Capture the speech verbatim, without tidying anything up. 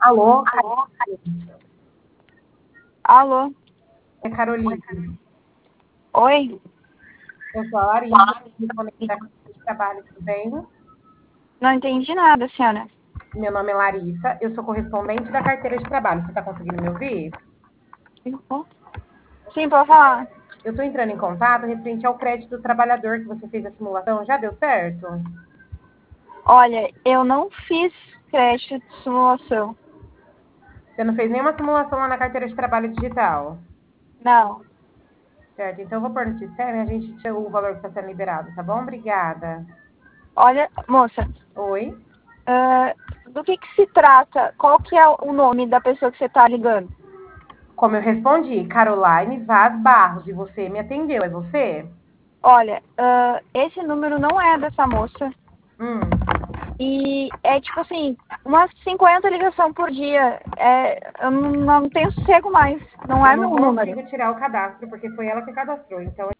Alô? Alô? Alô? É Caroline. Oi? Eu sou a Larissa, correspondente da carteira de trabalho, tudo bem? Não entendi nada, senhora. Meu nome é Larissa, eu sou correspondente da carteira de trabalho. Você está conseguindo me ouvir? Sim, pode falar. Eu estou entrando em contato referente ao crédito do trabalhador que você fez a simulação. Já deu certo? Olha, eu não fiz crédito de simulação. Você não fez nenhuma simulação lá na carteira de trabalho digital? Não. Certo, então eu vou pôr no sistema e a gente tira o valor que está sendo liberado, tá bom? Obrigada. Olha, moça, Oi? ah, do que que se trata? Qual que é o nome da pessoa que você está ligando? Como eu respondi, Caroline Vaz Barros, e você me atendeu, é você? Olha, ah, esse número não é dessa moça. Hum. E é tipo assim, umas cinquenta ligações por dia. É, eu não, não tenho sossego mais. Não Eu é não meu número. consigo tirar o cadastro, porque foi ela que cadastrou. Então,